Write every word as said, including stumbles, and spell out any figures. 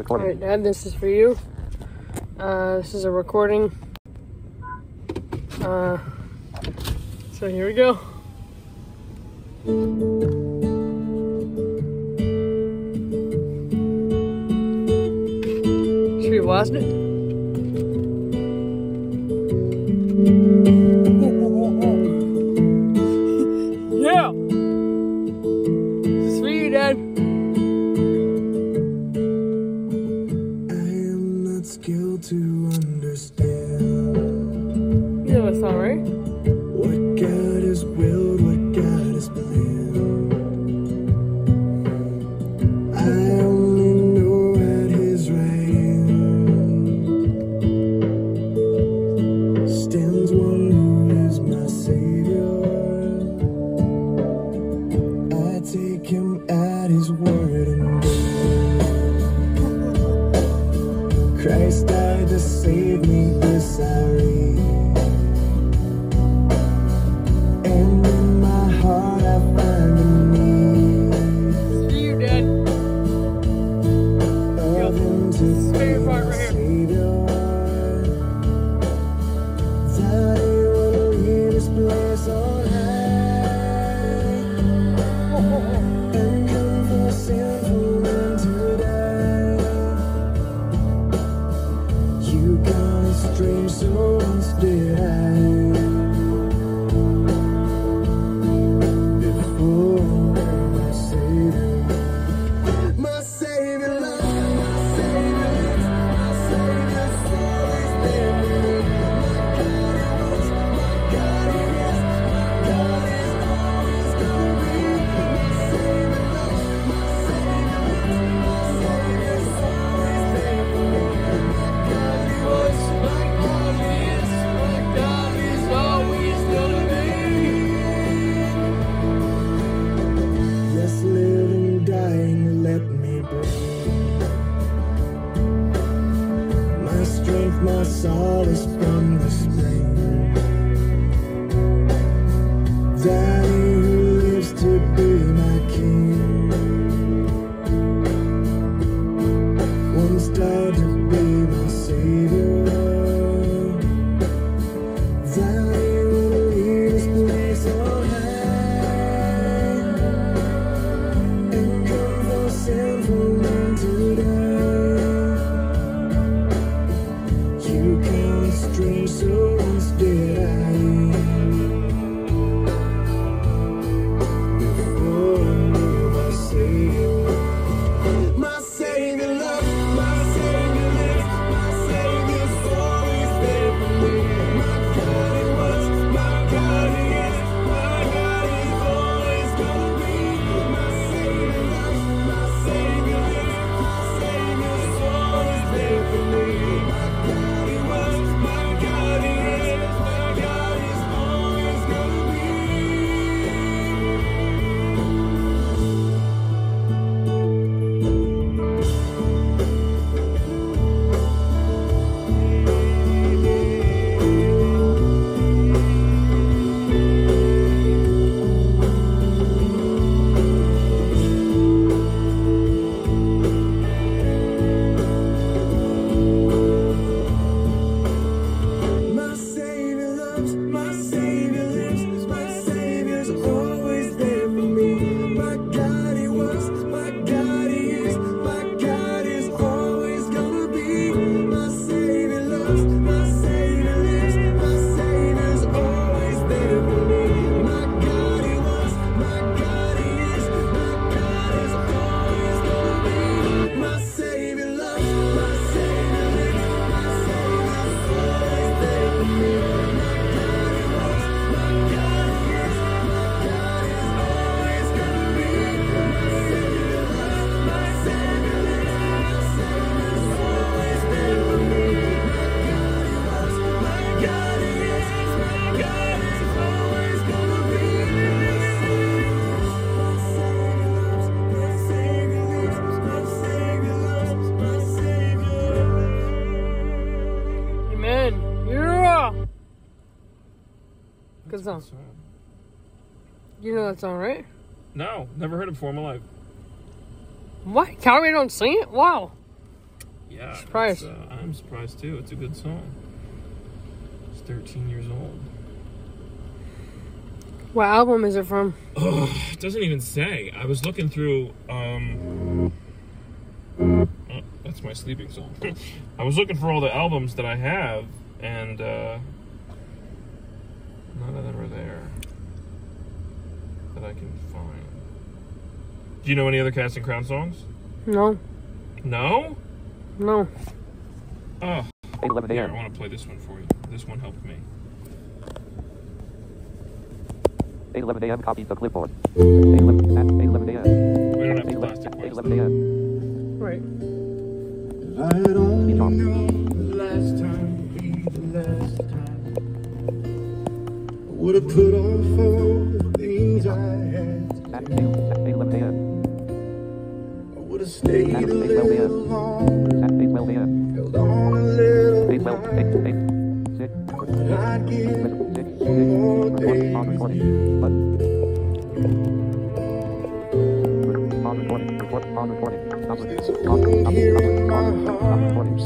recording. Alright, Dad, this is for you. Uh, this is a recording. Uh, so here we go. Should we blast it? Yeah! This is for you, Dad. Skilled to understand. You know that song, right? What God has willed, what God has planned. I only know at His right hand stands one who is my Savior. I take Him at His word and Christ died to save me, this I read. And in my heart I find a need. See you, Dad. Of Him to be my Savior. That He will leave His place on high and come for sinful men to die. You got a strange soul, once did I. Before I knew my Savior, my Savior loves me, my Savior lives, my Savior's always there for me. My God He was, my God He is, my God is always gonna be. My Savior loves, my Savior lives, my Savior's always there for me. My God He is, my God is always gonna be. Yes, living, dying, let me breathe. My strength, my solace from the spring. That He who lives to be my King once died to be my Savior. That He will leave His place on high and come for sinful men to die. You count a strange soul, once did I. Before I knew my Savior, my Savior loves, my Savior lives, my Savior's always there for me. My God He was, my God He is, my God is always gonna be. My Savior loves, my Savior lives, my Savior's always there for me. My God He was, my God He is, my God is always gonna be. My Savior loves, my Savior lives, my Savior's always there for me. My God He was, my God He is, my God is always gonna be. My Savior loves, my Savior lives, my Savior's always there for me. My God He was, my God He is, my God is always gonna be. My Savior loves, my Savior lives, my Savior's always there for me. My God He was, my God He is, my God is always gonna be. My Savior loves, my Savior lives, my Savior's always there for me. My God He was, my God He is, my God is always gonna be. My Savior loves, my Savior lives, my Savior loves, my Savior. Amen. Yeah! Good song. You know that song, right? No, never heard it before in my life. What? Calgary don't sing it? Wow. Yeah. Surprised. it's, Uh, I'm surprised too. It's a good song. It's thirteen years old. What album is it from? Oh, it doesn't even say. I was looking through. Um, oh, that's my sleeping song. I was looking for all the albums that I have, and uh, none of them are there that I can find. Do you know any other Casting Crown songs? No. No? No. Oh, eight eleven here, I a.m. want to play this one for you. This one helped me. eight eleven a.m. Copy the clipboard. eight eleven at eight eleven a.m. We don't have the plastic eight ones. eleven a.m. Right. I had only Speech off. known the last time would be the last time. I would have put off all the things I had. At eight eleven a.m. I would have stayed a At eight twelve little a.m. longer, At eight twelve a.m. held on a little eight twelve, eight, longer. eight, six, But I'd give listen, six, six, one more report day on with recording. you. Button. On recording, report on recording. Stop, There's stop, a stop, pain stop, here stop, in my stop, stop heart. recording.